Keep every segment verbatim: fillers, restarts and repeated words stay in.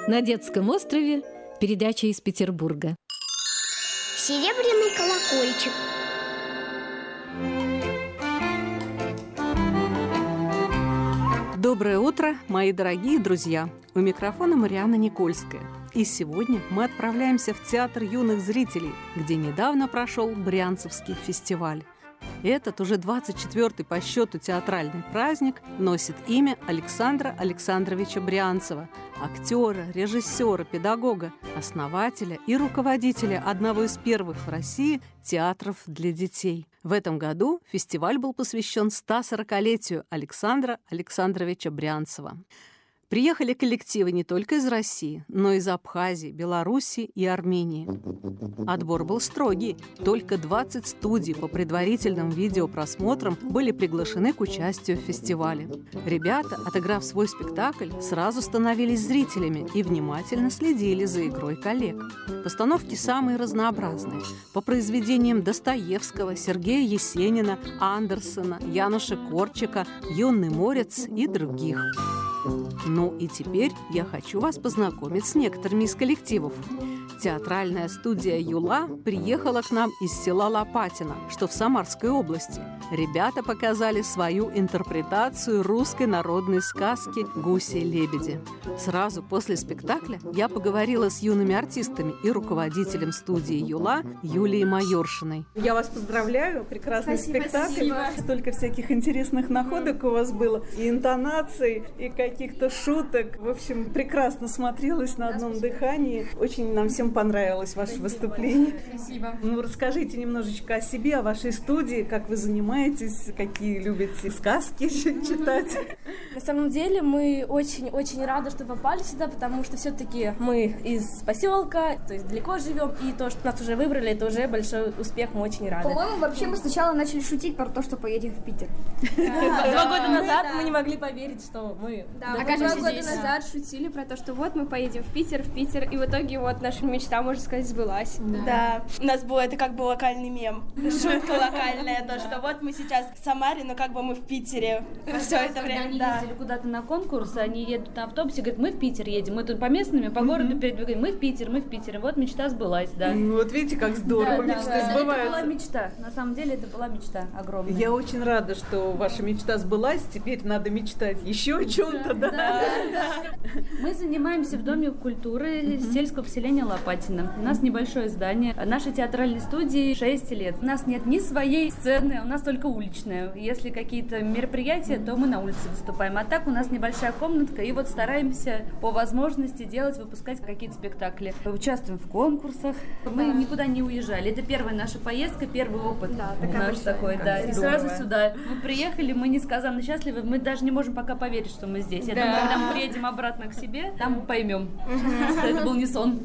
На детском острове. Передача из Петербурга. Серебряный колокольчик. Доброе утро, мои дорогие друзья! У микрофона Марианна Никольская. И сегодня мы отправляемся в Театр юных зрителей, где недавно прошел Брянцевский фестиваль. Этот уже двадцать четвёртый по счету театральный праздник носит имя Александра Александровича Брянцева, актера, режиссера, педагога, основателя и руководителя одного из первых в России театров для детей. В этом году фестиваль был посвящен ста сорокалетию Александра Александровича Брянцева. Приехали коллективы не только из России, но и из Абхазии, Белоруссии и Армении. Отбор был строгий. Только двадцать студий по предварительным видеопросмотрам были приглашены к участию в фестивале. Ребята, отыграв свой спектакль, сразу становились зрителями и внимательно следили за игрой коллег. Постановки самые разнообразные. По произведениям Достоевского, Сергея Есенина, Андерсена, Януша Корчика, «Юный морец» и других. Ну и теперь я хочу вас познакомить с некоторыми из коллективов. Театральная студия «Юла» приехала к нам из села Лопатино, что в Самарской области. Ребята показали свою интерпретацию русской народной сказки «Гуси-лебеди». Сразу после спектакля я поговорила с юными артистами и руководителем студии «Юла» Юлией Майоршиной. Я вас поздравляю, прекрасный Спасибо, спектакль. спасибо. Столько всяких интересных находок у вас было, и интонаций, и каких-то шуток. В общем, прекрасно смотрелось на одном дыхании. Очень нам всем понравилось ваше Спасибо. выступление. Спасибо. Ну, расскажите немножечко о себе, о вашей студии, как вы занимаетесь, какие любите сказки читать. На самом деле мы очень-очень рады, что попали сюда, потому что все-таки мы из поселка, то есть далеко живем, и то, что нас уже выбрали, это уже большой успех, мы очень рады. По-моему, вообще мы сначала начали шутить про то, что поедем в Питер. Два года назад мы не могли поверить, что мы Два года назад шутили про то, что вот мы поедем в Питер, в Питер, и в итоге вот наша мечта, можно сказать, сбылась. Да, у нас было это как бы локальный мем, шутка локальная, то, что вот мы сейчас в Самаре, но как бы мы в Питере все это время. Они ездили куда-то на конкурс, они едут на автобусе, говорят, мы в Питер едем, мы тут по местным, по городу передвигаем, мы в Питер, мы в Питер, вот мечта сбылась, да. Вот видите, как здорово Да, мечты да, сбываются. Это была мечта, на самом деле это была мечта огромная. Я очень рада, что ваша мечта сбылась, теперь надо мечтать еще о чем-то, да? Да, да. Мы занимаемся в Доме культуры сельского поселения Лопатино. У нас небольшое здание. Нашей театральной студии шесть лет. У нас нет ни своей сцены, у нас только уличная. Если какие-то мероприятия, то мы на улице выступаем. А так у нас небольшая комнатка, и вот стараемся по возможности делать, выпускать какие-то спектакли. Участвуем в конкурсах. Мы никуда не уезжали. Это первая наша поездка, первый опыт Да, наш такой, да. И сразу сюда. Мы приехали, мы несказанно счастливы, мы даже не можем пока поверить, что мы здесь. Я думаю, когда мы приедем обратно к себе, там мы поймем, что это был не сон.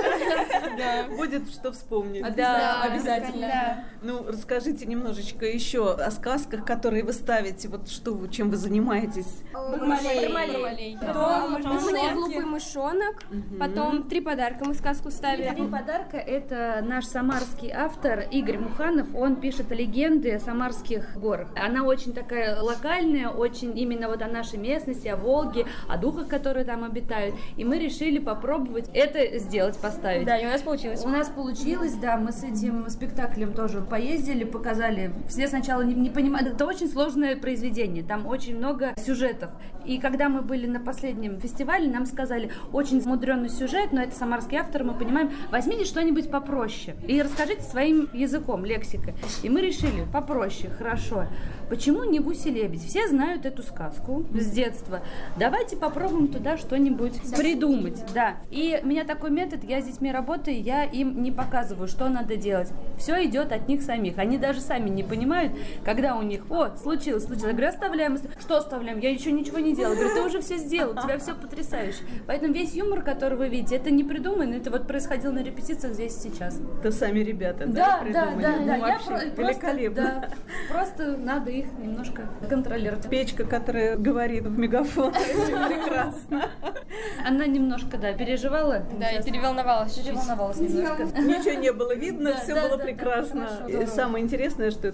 Будет что вспомнить. Да, обязательно. Ну, расскажите немножечко еще о сказках, которые вы ставите, вот что вы, чем вы занимаетесь. Бармалей. Потом «Умный глупый мышонок», потом «Три подарка» мы сказку ставили. Три подарка — это наш самарский автор Игорь Муханов. Он пишет легенды о самарских горах. Она очень такая локальная, очень именно вот о нашей местности, о Волге, о духах, которые там обитают. И мы решили попробовать это сделать, поставить. Да, и у нас получилось. У нас получилось, да, мы с этим спектаклем тоже поездили, показали. Все сначала не, не понимали, это очень сложное произведение, там очень много сюжетов. И когда мы были на последнем фестивале, нам сказали, очень мудренный сюжет, но это самарский автор, мы понимаем, возьмите что-нибудь попроще и расскажите своим языком, лексикой. И мы решили, попроще, хорошо. Почему не «Гуси-лебедь»? Все знают эту сказку с детства. Давайте попробуем туда что-нибудь придумать. Да. И у меня такой метод, я с детьми работаю, я им не показываю, что надо делать. Все идет от них самих. Они даже сами не понимают, когда у них, о, случилось, случилось. Я говорю, оставляем. Что оставляем? Я еще ничего не делала. Я говорю, ты уже все сделал, у тебя все потрясающе. Поэтому весь юмор, который вы видите, это не придумано, это вот происходило на репетициях здесь и сейчас. Это сами ребята, да, да, да, придумали? да, да. Ну, Я вообще про- великолепно. Просто, да, просто надо их немножко контролировать. Печка, которая говорит в мегафон, очень прекрасно. Она немножко, да, переживала. Да, и переволновалась чуть-чуть. Переволновалась немножко. Ничего не было видно, Да, все да, было да, прекрасно. да, И хорошо, самое интересное, что эту сказку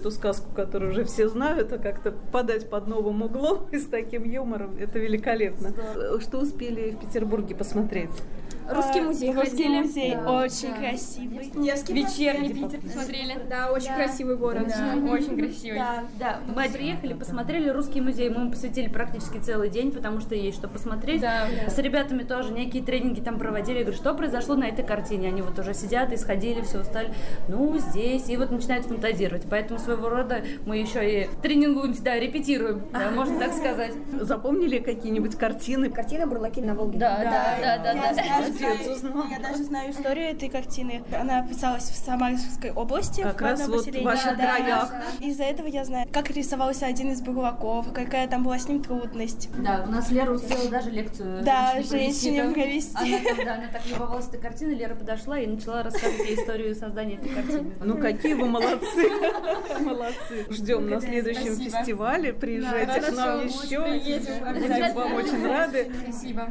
сказку, которую уже все знают, а как-то подать под новым углом и с таким юмором. Это великолепно. Что успели в Петербурге посмотреть? Русский музей Русский ходили. музей, Да. очень красивый. Вечерний Питер посмотрели. Да, очень да. красивый город. Да. Очень красивый. Да. да, мы приехали, посмотрели Русский музей. Мы ему посвятили практически целый день, потому что есть что посмотреть. Да. С ребятами тоже некие тренинги там проводили. Я говорю, что произошло на этой картине? Они вот уже сидят, исходили, все устали. Ну, здесь. И вот начинают фантазировать. Поэтому своего рода мы еще и тренингуемся, да, репетируем, да, можно так сказать. Запомнили какие-нибудь картины? Картина «Бурлаки на Волге». Да, да, да, да. Я, да, даже да. знаю, я даже знаю историю этой картины. Она писалась в Самарской области. Как в раз вот в ваших да, краях. Да. Из-за этого я знаю, как рисовался один из бурлаков, какая там была с ним трудность. Да, у нас Лера успела даже лекцию да, женщине провести. Она, да, она так любовалась этой картиной, Лера подошла и начала рассказывать ей историю создания этой картины. Ну, какие вы молодцы! Молодцы! Ждем на следующем Спасибо. фестивале. Приезжайте Да, к нам хорошо, еще. приедем. Будем вам очень рады. Спасибо.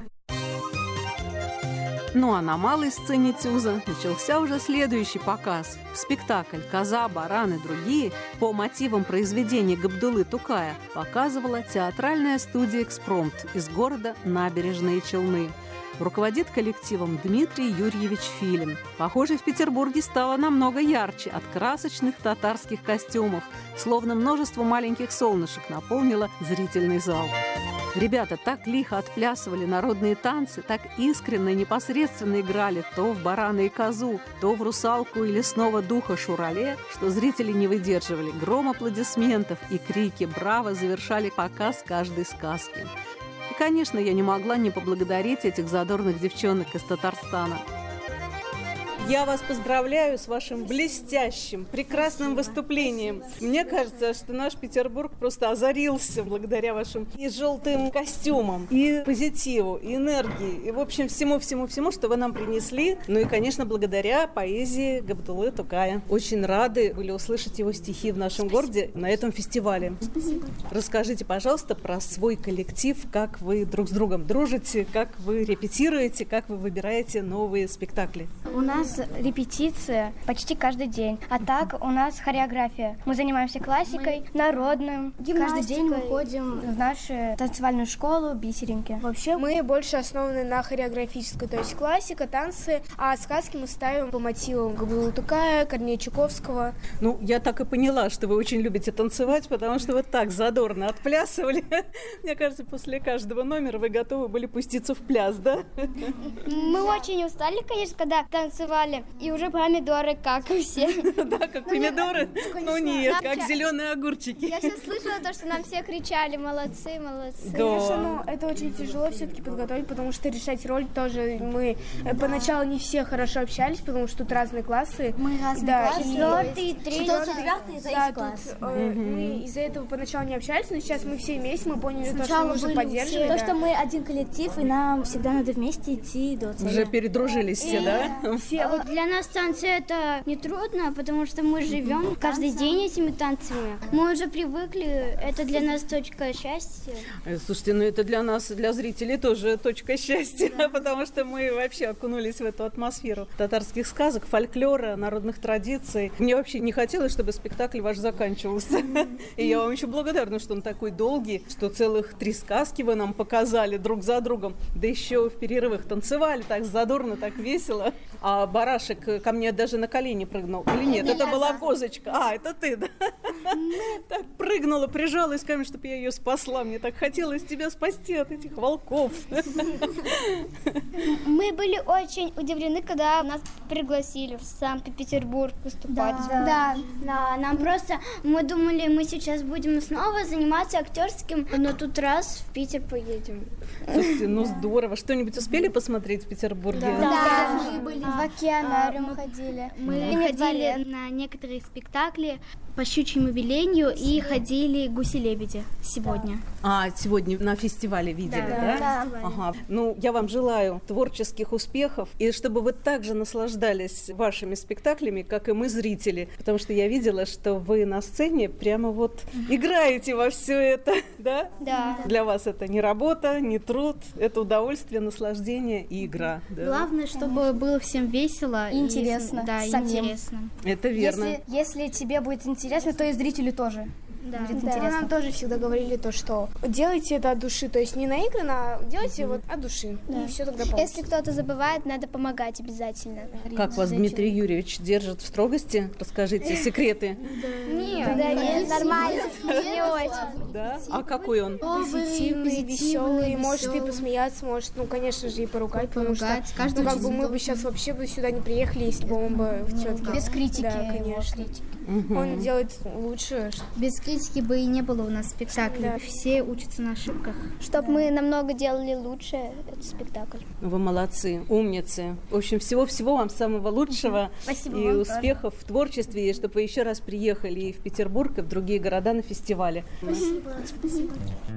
Ну а на малой сцене ТЮЗа начался уже следующий показ. Спектакль «Коза, баран и другие» по мотивам произведения Габдуллы Тукая показывала театральная студия «Экспромт» из города Набережные Челны. Руководит коллективом Дмитрий Юрьевич Филин. Похоже, в Петербурге стало намного ярче от красочных татарских костюмов, словно множество маленьких солнышек наполнило зрительный зал. Ребята так лихо отплясывали народные танцы, так искренне и непосредственно играли то в барана и козу, то в русалку и лесного духа Шурале, что зрители не выдерживали. Гром аплодисментов и крики «Браво!» завершали показ каждой сказки. И, конечно, я не могла не поблагодарить этих задорных девчонок из Татарстана. Я вас поздравляю с вашим блестящим, прекрасным выступлением. Мне кажется, что наш Петербург просто озарился благодаря вашим и желтым костюмам, и позитиву, и энергии, и, в общем, всему-всему-всему, что вы нам принесли. Ну и, конечно, благодаря поэзии Габдуллы Тукая. Очень рады были услышать его стихи в нашем Спасибо. Городе на этом фестивале. Спасибо. Расскажите, пожалуйста, про свой коллектив, как вы друг с другом дружите, как вы репетируете, как вы выбираете новые спектакли. У нас репетиция почти каждый день. А так у нас хореография. Мы занимаемся классикой, мы... народным. Каждый день мы ходим в нашу танцевальную школу «Бисеринки». Вообще мы больше основаны на хореографической, то есть классика, танцы, а сказки мы ставим по мотивам Габдуллы Тукая, Корнея Чуковского. Ну, я так и поняла, что вы очень любите танцевать, потому что вы так задорно отплясывали. Мне кажется, после каждого номера вы готовы были пуститься в пляс, да? Мы очень устали, конечно, когда танцевали. И уже помидоры, как и все. Да, как помидоры? Ну нет, как зеленые огурчики. Я сейчас слышала то, что нам все кричали: молодцы, молодцы. Конечно, но это очень тяжело все-таки подготовить, потому что решать роль тоже мы поначалу не все хорошо общались, потому что тут разные классы. Мы разные да, классы. Четвертый, третий, девятый, да, класс. Мы из-за этого поначалу не общались, но сейчас мы все вместе, мы поняли то, что нужно поддерживать. То, что мы один коллектив, и нам всегда надо вместе идти до цели. Уже передружились все, да? Все. Вот для нас танцы это не трудно, потому что мы живем каждый день этими танцами. Мы уже привыкли, это для нас точка счастья. Слушайте, ну это для нас, для зрителей тоже точка счастья, потому что мы вообще окунулись в эту атмосферу татарских сказок, фольклора, народных традиций. Мне вообще не хотелось, чтобы спектакль ваш заканчивался. И я вам еще благодарна, что он такой долгий, что целых три сказки вы нам показали друг за другом, да еще в перерывах танцевали так задорно, так весело. А барашек ко мне даже на колени прыгнул. Или нет, это была козочка. А, это ты, да? Так прыгнула, прижалась ко мне, чтобы я ее спасла. Мне так хотелось тебя спасти от этих волков. Мы были очень удивлены, когда нас пригласили в Санкт-Петербург выступать. Да. Да, да, нам просто, мы думали, мы сейчас будем снова заниматься актерским, но тут раз в Питер поедем. Слушайте, ну здорово. Что-нибудь успели посмотреть в Петербурге? Да, Да, мы были в океанариум ходили. Мы ходили на некоторые спектакли по щучьему велению и ходили ходили «Гуси-лебеди» сегодня. А, сегодня на фестивале видели, да? Да. Ага. Ну, я вам желаю творческих успехов, и чтобы вы также наслаждались вашими спектаклями, как и мы, зрители, потому что я видела, что вы на сцене прямо вот играете во все это, да? Да. Для вас это не работа, не труд, это удовольствие, наслаждение и игра. Да? Главное, чтобы было всем весело. И интересно. И, да, и самим. интересно. Это верно. Если, если тебе будет интересно, то и зрителю тоже. Да. Будет Да, интересно. нам тоже всегда говорили то, что делайте это от души, то есть не наигранно, а делайте mm-hmm. вот от души, Да. и все тогда получится. Если кто-то забывает, надо помогать обязательно. Как вас Дмитрий Юрьевич держит в строгости? Расскажите секреты. Нет, да, нет, нормально, не очень. Да? А какой он? Позитивный, веселый, может и посмеяться, может, ну, конечно же, и поругать, потому что, ну, как бы мы бы сейчас вообще бы сюда не приехали, если бы он бы все-таки... Без критики. Да, конечно. Угу. Он делает лучше. Без критики бы и не было у нас спектакля. Да. Все учатся на ошибках. Чтобы мы намного делали лучше этот спектакль. Вы молодцы, умницы. В общем, всего-всего вам самого лучшего. Спасибо и вам успехов тоже в творчестве, и чтобы вы еще раз приехали и в Петербург, и в другие города на фестивале. Спасибо. Спасибо.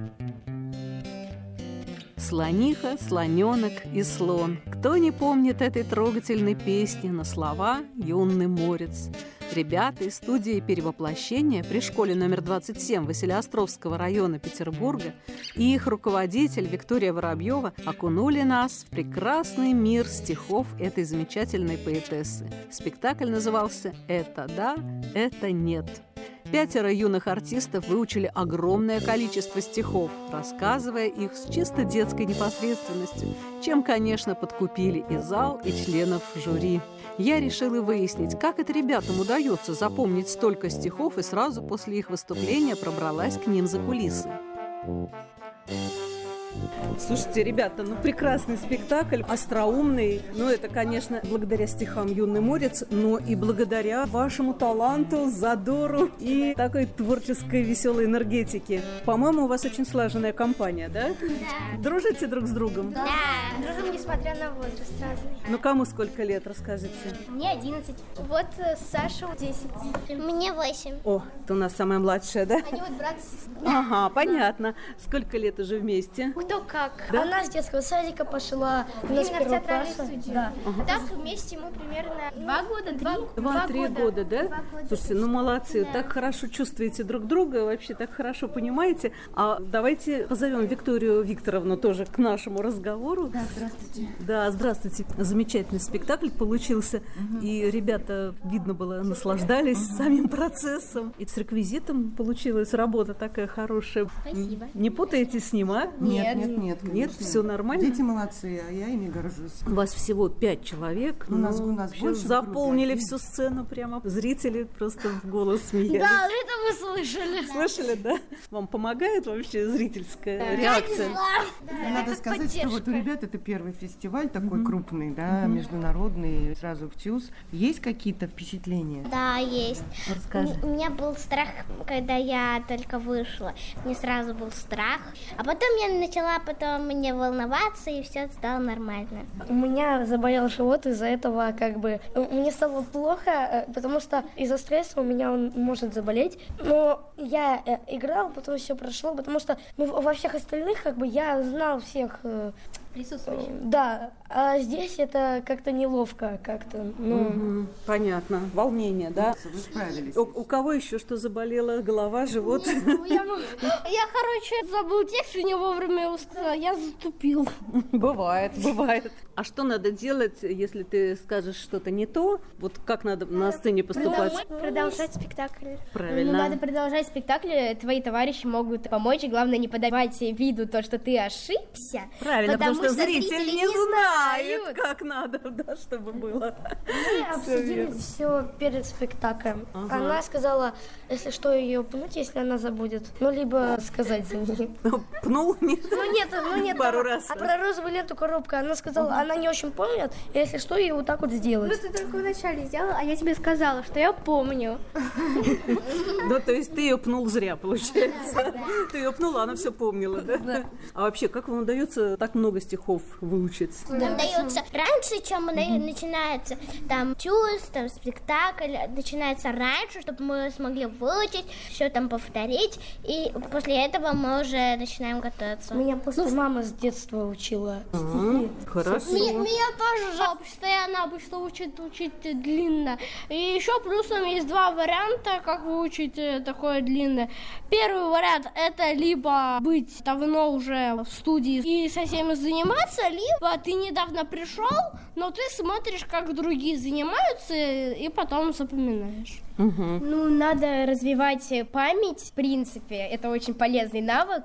Слониха, слоненок и слон. Кто не помнит этой трогательной песни на слова «Юный морец»? Ребята из студии перевоплощения при школе номер двадцать семь Василеостровского района Петербурга и их руководитель Виктория Воробьева окунули нас в прекрасный мир стихов этой замечательной поэтессы. Спектакль назывался «Это да, это нет». Пятеро юных артистов выучили огромное количество стихов, рассказывая их с чисто детской непосредственностью, чем, конечно, подкупили и зал, и членов жюри. Я решила выяснить, как это ребятам удается запомнить столько стихов, и сразу после их выступления пробралась к ним за кулисы. Слушайте, ребята, ну прекрасный спектакль, остроумный. Ну это, конечно, благодаря стихам «Юный морец», но и благодаря вашему таланту, задору и такой творческой веселой энергетике. По-моему, у вас очень слаженная компания, да? Да. Дружите друг с другом? Да. Дружим, несмотря на возраст разный. Ну кому сколько лет, расскажите? Мне одиннадцать. Вот Саша десять. Мне восемь. О, это у нас самая младшая, да? Они вот брат и сестра. Ага, понятно. Сколько лет уже вместе? Кто как. Да? Она с детского садика пошла у нас в первый класс. Да. Ага. Так вместе мы примерно два года, два, Два-три года. года, да? Два года. Слушайте, ну молодцы, Да. так хорошо чувствуете друг друга, вообще так хорошо понимаете. А давайте позовем Викторию Викторовну тоже к нашему разговору. Да, здравствуйте. Да, здравствуйте. Замечательный спектакль получился, угу. И ребята, видно было, наслаждались угу. самим процессом. И с реквизитом получилась работа такая хорошая. Спасибо. Не путаетесь с ним, а? Нет, нет, нет. Нет, все нормально? Дети молодцы, а я ими горжусь. У вас всего пять человек, у нас, у нас больше, заполнили круто. Всю сцену прямо. Зрители просто в голос смеялись. Да, это мы слышали. Слышали, да? Вам помогает вообще зрительская да. реакция? Да, Надо сказать, поддержка. Что вот у ребят это первый фестиваль такой mm-hmm. крупный, да, mm-hmm. международный, сразу в ТЮЗ. Есть какие-то впечатления? Да, есть. Расскажи. У меня был страх, когда я только вышла. Мне сразу был страх. А потом я начала потом мне волноваться, и все стало нормально. У меня заболел живот, из-за этого как бы мне стало плохо, потому что из-за стресса у меня он может заболеть. Но я играл, потом все прошло, потому что ну, во всех остальных как бы я знал всех присутствующих. Да, а здесь это как-то неловко, как-то. Ну... Угу, понятно, волнение, да? Вы справились. У, у кого еще что заболело? Голова, живот? Нет, я, я, короче, забыл текст, и не вовремя его сказала, я затупил. Бывает, бывает. А что надо делать, если ты скажешь что-то не то? Вот как надо на сцене поступать? Продолжать спектакль. Правильно. Ну, надо продолжать спектакль, твои товарищи могут помочь, и главное не подавать виду то, что ты ошибся. Правильно, потому, потому что, что зритель, зритель не знает, знают. Как надо, да, чтобы было. Мы обсудили все перед спектаклем. Ага. Она сказала, если что, ее пнуть, если она забудет. Ну, либо сказать за нее. Пнул? Нет? Ну, нет, ну, нет. Пару а, раз. А про розовую ленту коробка, она сказала, ага. она не очень помнит, если что, ее вот так вот сделать. Ну, ты только вначале сделала, а я тебе сказала, что я помню. Ну, то есть ты ее пнул зря, получается. Ты ее пнула, она все помнила, да? А вообще, как вам удается так много стихов выучить? Нам дается раньше, чем начинается там тюз, там спектакль, начинается раньше, чтобы мы смогли выучить, все там повторить, и после этого мы уже начинаем готовиться. Меня просто мама с детства учила. Хорошо. Меня тоже постоянно обычно учат учить длинно. И еще плюсом есть два варианта, как выучить такое длинное. Первый вариант — это либо быть давно уже в студии и со всеми заниматься, либо ты недавно пришел, но ты смотришь, как другие занимаются, и потом запоминаешь. Угу. Ну, надо развивать память, в принципе, это очень полезный навык,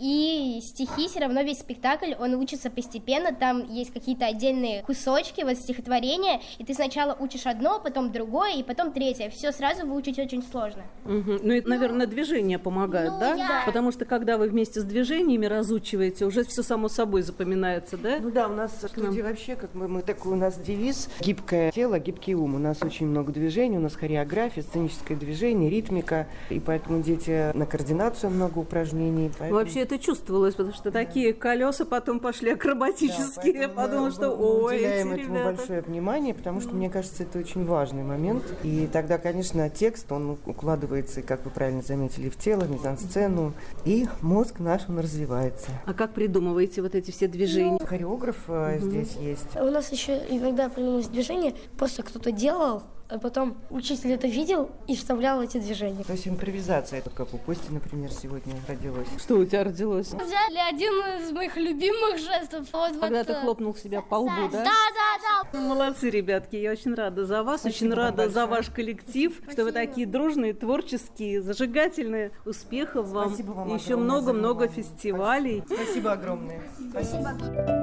и стихи все равно, весь спектакль, он учится постепенно, там есть какие-то отдельные кусочки, вот стихотворения, и ты сначала учишь одно, потом другое, и потом третье, все сразу выучить очень сложно. Угу. Ну, это, наверное, движения помогают, ну, да? Я... Потому что, когда вы вместе с движениями разучиваете, уже все само собой запоминается, да? Ну да, у нас в студии вообще, как мы, мы такой, у нас девиз «Гибкое тело, гибкий ум». У нас очень много движений, у нас хореография, сценическое движение, ритмика, и поэтому дети на координацию много упражнений. Поэтому... Вообще это чувствовалось, потому что такие колеса потом пошли акробатические, да, подумал, мы, что мы ой, уделяем эти этому ребята. большое внимание, потому что, мне кажется, это очень важный момент. И тогда, конечно, текст, он укладывается, как вы правильно заметили, в тело, в мизансцену, и мозг наш, он развивается. А как придумываете вот эти все движения? Ну, хореограф угу. здесь есть. У нас еще иногда придумывалось движение, просто кто-то делал, а потом учитель это видел и вставлял эти движения. То есть импровизация, это как у Кости, например, сегодня родилась. Что у тебя родилось? Взяли один из моих любимых жестов. Вот, Когда вот, ты хлопнул себя по лбу, да? Да, да, да. Ну, молодцы, ребятки, я очень рада за вас, Спасибо очень рада за ваш коллектив, Спасибо. Что вы такие дружные, творческие, зажигательные. Успехов вам. Спасибо вам еще много-много фестивалей. Спасибо, Спасибо огромное. Спасибо.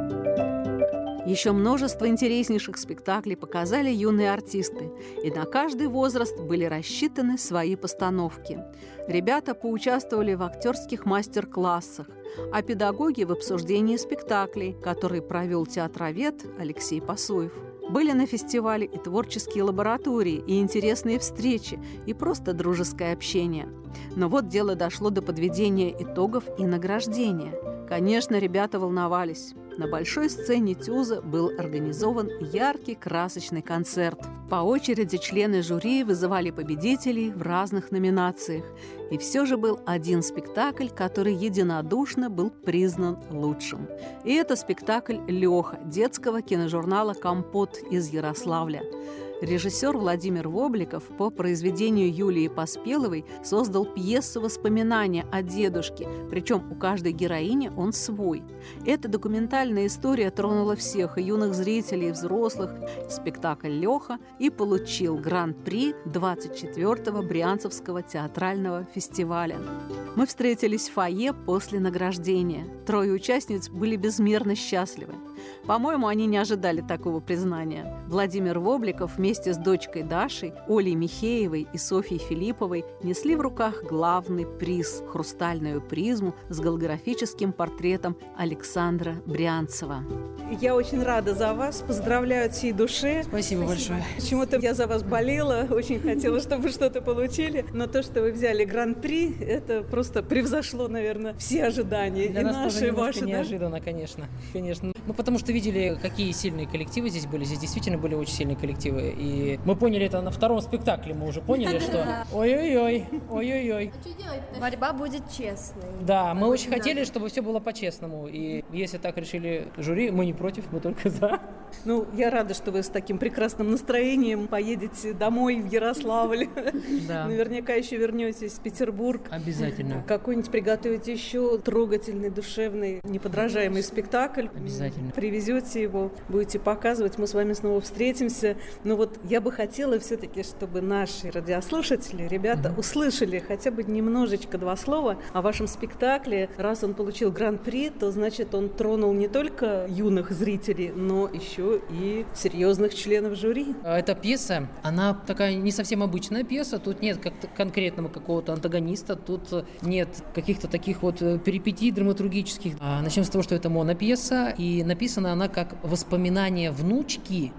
Еще множество интереснейших спектаклей показали юные артисты, и на каждый возраст были рассчитаны свои постановки. Ребята поучаствовали в актерских мастер-классах, а педагоги в обсуждении спектаклей, который провел театровед Алексей Пасуев. Были на фестивале и творческие лаборатории, и интересные встречи, и просто дружеское общение. Но вот дело дошло до подведения итогов и награждения. Конечно, ребята волновались. На большой сцене ТЮЗа был организован яркий красочный концерт. По очереди члены жюри вызывали победителей в разных номинациях. И все же был один спектакль, который единодушно был признан лучшим. И это спектакль «Леха» детского киножурнала «Компот» из Ярославля. Режиссер Владимир Вобликов по произведению Юлии Поспеловой создал пьесу воспоминания о дедушке, причем у каждой героини он свой. Эта документальная история тронула всех, и юных зрителей, и взрослых. Спектакль «Леха» и получил гран-при двадцать четвёртого Брянцевского театрального фестиваля. Мы встретились в фойе после награждения. Трое участниц были безмерно счастливы. По-моему, они не ожидали такого признания. Владимир Вобликов вместе с дочкой Дашей, Олей Михеевой и Софьей Филипповой несли в руках главный приз – хрустальную призму с голографическим портретом Александра Брянцева. Я очень рада за вас, поздравляю от всей души. Спасибо, Спасибо. большое. Почему-то я за вас болела, очень хотела, чтобы вы что-то получили, но то, что вы взяли гран-при, это просто превзошло, наверное, все ожидания. Для и нас наши, тоже и ваши, неожиданно, да? конечно, конечно. Ну, потому что видели, какие сильные коллективы здесь были. Здесь действительно были очень сильные коллективы. И мы поняли это на втором спектакле. Мы уже поняли, что ой-ой-ой, ой-ой-ой. Борьба будет честной. Да, мы очень хотели, чтобы все было по-честному. И если так решили жюри, мы не против, мы только за. Ну, я рада, что вы с таким прекрасным настроением поедете домой в Ярославль. Да. Наверняка еще вернетесь в Петербург. Обязательно. Какой-нибудь приготовите еще трогательный, душевный, неподражаемый спектакль. Обязательно. Привезете его, будете показывать, мы с вами снова встретимся. Но вот я бы хотела все-таки, чтобы наши радиослушатели, ребята, mm-hmm. услышали хотя бы немножечко два слова о вашем спектакле. Раз он получил гран-при, то значит он тронул не только юных зрителей, но еще и серьезных членов жюри. Эта пьеса, она такая не совсем обычная пьеса. Тут нет как-то конкретного какого-то антагониста, тут нет каких-то таких вот перипетий драматургических. Начнем с того, что это монопьеса, и написана она как воспоминание внучки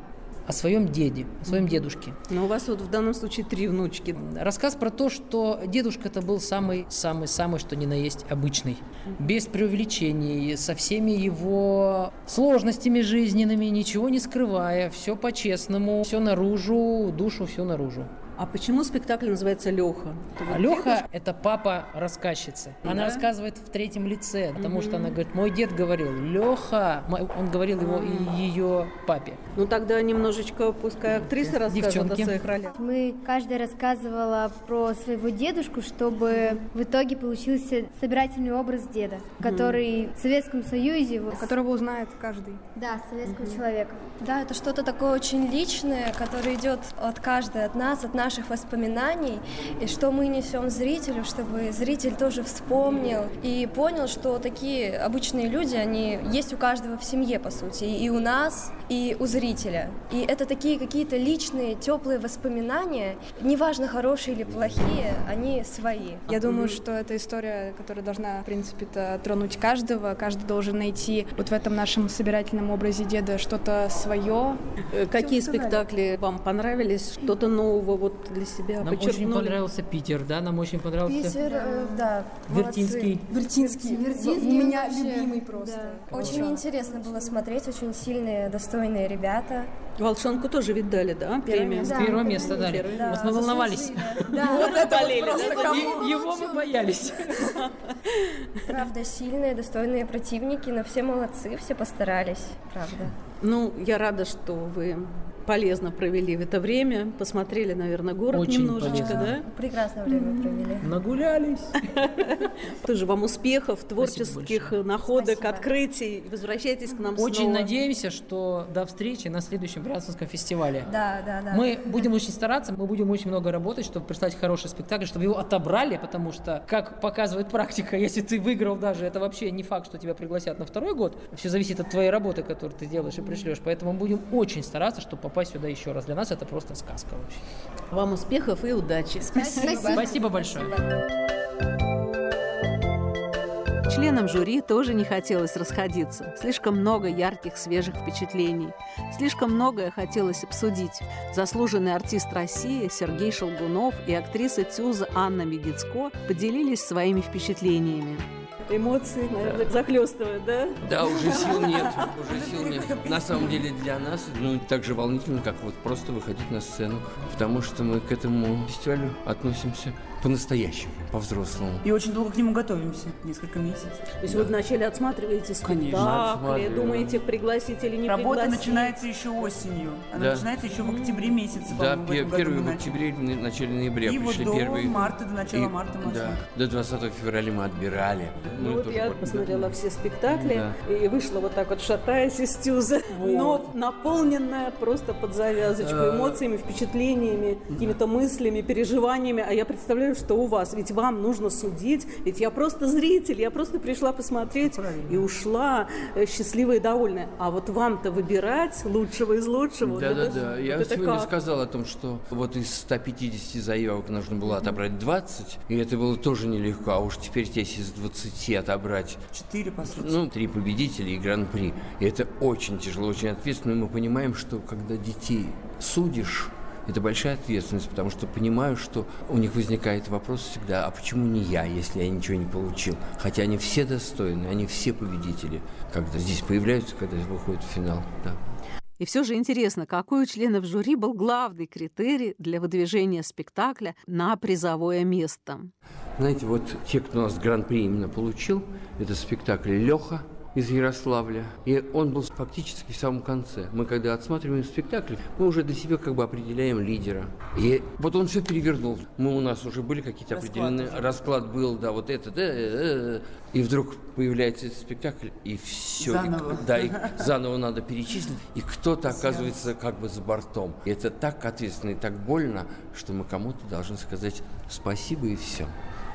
о своем деде, о своем дедушке. Но у вас вот в данном случае три внучки. Рассказ про то, что дедушка-то был самый-самый-самый, что ни на есть, обычный. Без преувеличений, со всеми его сложностями жизненными, ничего не скрывая, все по-честному, все наружу, душу все наружу. А почему спектакль называется «Леха»? А Леха – это папа рассказчицы. Она Да? рассказывает в третьем лице, потому Мгм. что она говорит, мой дед говорил «Леха». Он говорил его и ее папе. Ну тогда немножечко пускай актриса рассказывает Девчонки. о своих ролях. Мы каждая рассказывала про своего дедушку, чтобы в итоге получился собирательный образ деда, который в Советском Союзе, вот, Которого узнает каждый. да, советского человека. Да, это что-то такое очень личное, которое идет от каждой, от нас, от наших воспоминаний, и что мы несем зрителю, чтобы зритель тоже вспомнил и понял, что такие обычные люди, они есть у каждого в семье, по сути, и у нас, и у зрителя. И это такие какие-то личные, теплые воспоминания, неважно, хорошие или плохие, они свои. Я думаю, что это история, которая должна, в принципе-то, тронуть каждого. Каждый должен найти вот в этом нашем собирательном образе деда что-то свое. Э, Какие спектакли вам понравились? Что-то нового вот для себя Нам очень подчеркнули? понравился Питер, да, нам очень понравился Питер, э, да, Вертинский. Вертинский. Вертинский У меня вообще, любимый просто. да. Очень интересно было смотреть, очень сильные, достойные ребята. Волшанку тоже видали, да? Премию? место. Первое место дали. Первое Да, Вот мы волновались. заслужили. Да, Вот это болели, просто да? кому? Е- Его мы боялись. Правда, сильные, достойные противники, но все молодцы, все постарались, правда. Ну, я рада, что вы полезно провели в это время, посмотрели, наверное, город Очень немножечко, полезно. да? Прекрасное время провели. Нагулялись. Тоже вам успехов, творческих большое. находок, Спасибо. открытий. Возвращайтесь к нам Очень снова. надеемся, что до встречи на следующем Брянском фестивале. Да, да, да. Мы будем очень стараться, мы будем очень много работать, чтобы представить хороший спектакль, чтобы его отобрали, потому что, как показывает практика, если ты выиграл даже, это вообще не факт, что тебя пригласят на второй год. Все зависит от твоей работы, которую ты делаешь и пришлешь. Поэтому мы будем очень стараться, чтобы попасть сюда еще раз. Для нас это просто сказка вообще. Вам успехов и удачи. Спасибо. Спасибо большое. Членам жюри тоже не хотелось расходиться. Слишком много ярких, свежих впечатлений. Слишком многое хотелось обсудить. Заслуженный артист России Сергей Шелгунов и актриса ТЮЗа Анна Медицко поделились своими впечатлениями. Эмоции, наверное, захлестывают, да? Да, уже сил нет, уже сил нет. На самом деле для нас, ну, так же волнительно, как вот просто выходить на сцену, потому что мы к этому фестивалю относимся по-настоящему, по-взрослому. И очень долго к нему готовимся, несколько месяцев. То есть вы вначале отсматриваете спектакли, Отсматриваем. думаете, пригласить или не Работа пригласить. начинается еще осенью. Она Да. начинается еще в октябре месяце, Да, по-моему, в пе- этом году первый мы в начали. октябре или в начале ноября И вот пришли до первые. марта, до начала И- марта мы Да, отсматривали. до двадцатого февраля мы отбирали. Ну Мы вот тоже я вот- посмотрела все спектакли Да. и вышла вот так вот, шатаясь из ТЮЗа, но наполненная просто под завязочку А. эмоциями, впечатлениями, какими-то мыслями, переживаниями. А я представляю, что у вас, ведь вам нужно судить, ведь я просто зритель, я просто пришла посмотреть и ушла э, счастливая и довольная. А вот вам-то выбирать лучшего из лучшего. вот Да, да, это- да. вот Я это сегодня как? сказал о том, что вот из ста пятидесяти заявок нужно было отобрать двадцать, и это было тоже нелегко. А уж теперь здесь из двадцати отобрать Четыре, по сути. ну, три победителя и гран-при. И это очень тяжело, очень ответственно. И мы понимаем, что когда детей судишь, это большая ответственность, потому что понимаю, что у них возникает вопрос всегда, а почему не я, если я ничего не получил? Хотя они все достойны, они все победители, когда здесь появляются, когда выходят в финал. Да. И все же интересно, какой у членов жюри был главный критерий для выдвижения спектакля на призовое место? Знаете, вот те, кто у нас гран-при именно получил, это спектакль «Леха» из Ярославля. И он был фактически в самом конце. Мы, когда отсматриваем спектакль, мы уже для себя как бы определяем лидера. И вот он все перевернул. Мы у нас уже были какие-то Расклад определенные... уже. Расклад был, да, вот это, да, э, э, и вдруг появляется этот спектакль, и все. Заново. И, да, и заново надо перечислить, и кто-то оказывается как бы за бортом. И это так ответственно и так больно, что мы кому-то должны сказать спасибо и все.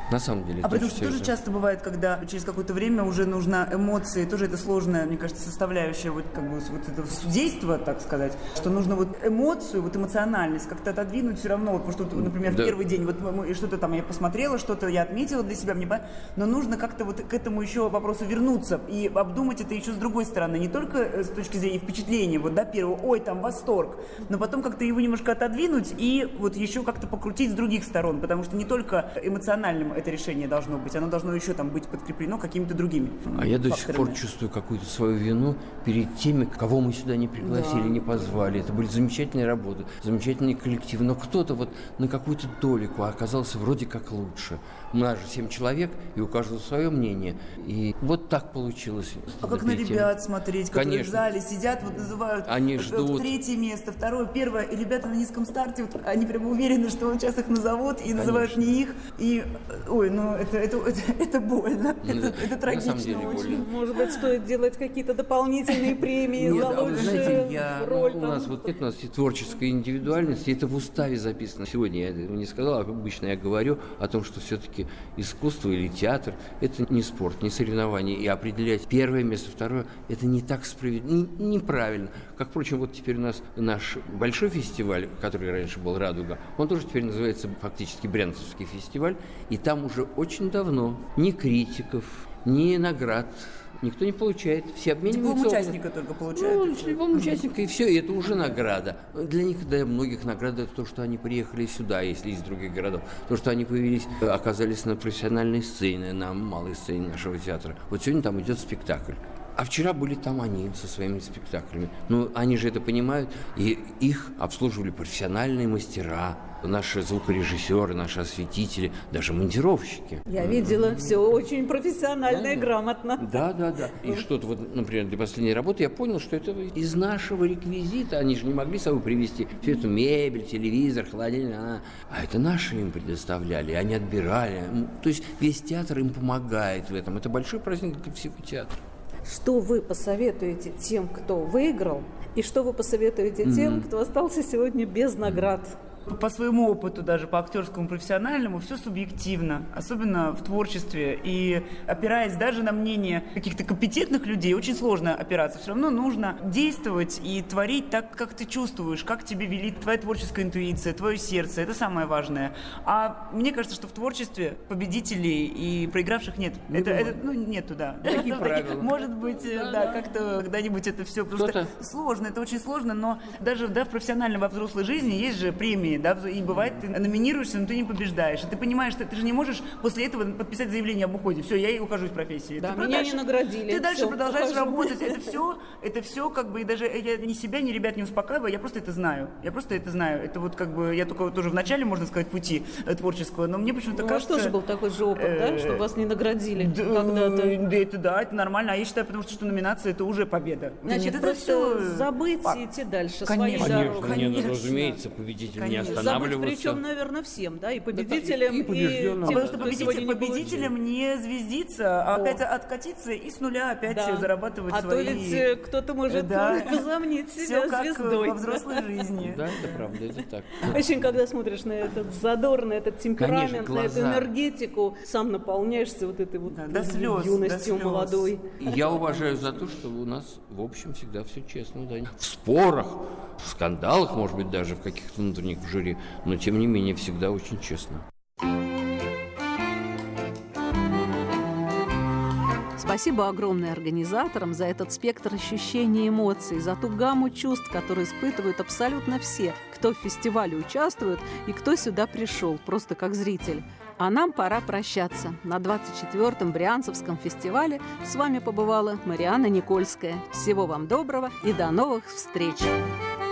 На самом деле. А потому что тоже часто бывает, когда через какое-то время уже нужна эмоции, тоже это сложная, мне кажется, составляющая вот как бы вот этого судейства, так сказать, что нужно вот эмоцию, вот эмоциональность как-то отодвинуть все равно, вот, потому что, например, в да. первый день вот мы, что-то там я посмотрела, что-то я отметила для себя, мне понятно, но нужно как-то вот к этому еще вопросу вернуться и обдумать это еще с другой стороны, не только с точки зрения впечатления, вот, да, первого, ой, там восторг, но потом как-то его немножко отодвинуть и вот еще как-то покрутить с других сторон, потому что не только эмоциональным это решение должно быть, оно должно еще там быть подкреплено какими-то другими А я до сих факторами. пор чувствую какую-то свою вину перед теми, кого мы сюда не пригласили, да. не позвали. Это были замечательные работы, замечательные коллективы, но кто-то вот на какую-то толику оказался вроде как лучше. У нас же семь человек, и у каждого свое мнение. И вот так получилось. А как на ребят смотреть, которые Конечно. в зале сидят, вот называют они ждут. третье место, второе, первое, и ребята на низком старте, вот, они прямо уверены, что он сейчас их назовут, и Конечно. называют не их, и, ой, ну это, это, это, это больно, ну, это, это трагично очень. Больно. Может быть, стоит делать какие-то дополнительные премии Нет, за а вы знаете, лучшую я, роль. Ну, у нас вот это у нас и творческая индивидуальность, и это в уставе записано. Сегодня я этого не сказал, а обычно я говорю о том, что все-таки искусство или театр – это не спорт, не соревнование, и определять первое место, второе – это не так справедливо, неправильно. Как, впрочем, вот теперь у нас наш большой фестиваль, который раньше был «Радуга», он тоже теперь называется фактически Брянцевский фестиваль, и там уже очень давно ни критиков, ни наград никто не получает. Все обмениваются. Диплом участника только получают. Ну, диплом участника, и все, и это уже награда. Для них, для многих награда это то, что они приехали сюда, если из других городов. То, что они появились, оказались на профессиональной сцене, на малой сцене нашего театра. Вот сегодня там идет спектакль. А вчера были там они со своими спектаклями. Ну, они же это понимают, и их обслуживали профессиональные мастера, наши звукорежиссеры, наши осветители, даже монтировщики. Я видела, все очень профессионально и грамотно. Да, да, да. И что-то вот, например, для последней работы я понял, что это из нашего реквизита. Они же не могли с собой привезти всю эту мебель, телевизор, холодильник. А, а это наши им предоставляли, они отбирали. То есть весь театр им помогает в этом. Это большой праздник для всего театра. Что вы посоветуете тем, кто выиграл, и что вы посоветуете mm-hmm. тем, кто остался сегодня без наград? По своему опыту, даже по актерскому, профессиональному, все субъективно, особенно в творчестве. И опираясь даже на мнение каких-то компетентных людей, очень сложно опираться. Все равно нужно действовать и творить так, как ты чувствуешь, как тебе велит твоя творческая интуиция, твое сердце. Это самое важное. А мне кажется, что в творчестве победителей и проигравших нет. Не это, это, ну, нету, да. Такие правила. Может быть, да, да, как-то когда-нибудь это все. Потому что сложно, это очень сложно, но даже да, в профессиональной, во взрослой жизни есть же премии. Да, и бывает, ты номинируешься, но ты не побеждаешь. И ты понимаешь, что ты же не можешь после этого подписать заявление об уходе. Все, я и ухожу из профессии. Да, ты меня не наградили. Ты дальше все, продолжаешь ухожу. работать. Это все, это все как бы, и даже я ни себя, ни ребят не успокаиваю, я просто это знаю. Я просто это знаю. Это вот как бы, я только тоже в начале, можно сказать, пути творческого, но мне почему-то ну, кажется... У вас тоже был такой же опыт, да, что вас не наградили когда-то? Да, это да, это нормально. А я считаю, потому что, что номинация – это уже победа. Значит, Нет, просто это все... забыть и идти дальше. Конечно, своей конечно, дорогой. конечно. Разумеется, победитель не останавливался. Забыть, причем, наверное, всем, да, и победителям, и, и, и тем, а потому что кто победитель, победителем не звездиться, а О. опять откатиться и с нуля опять да. зарабатывать а свои... А то ведь кто-то может да. возомнить себя Все как звездой. во взрослой жизни. Да, это правда, это так. Очень, когда смотришь на этот задор, на этот темперамент, на эту энергетику, сам наполняешься вот этой вот до слез, юностью молодой. Я уважаю за то, что у нас, в общем, всегда все честно. Да. В спорах, в скандалах, может быть, даже в каких-то внутренних в жюри, но, тем не менее, всегда очень честно. Спасибо огромное организаторам за этот спектр ощущений и эмоций, за ту гамму чувств, которые испытывают абсолютно все, кто в фестивале участвует и кто сюда пришел, просто как зритель. А нам пора прощаться. На двадцать четвёртом Брянцевском фестивале с вами побывала Марианна Никольская. Всего вам доброго и до новых встреч!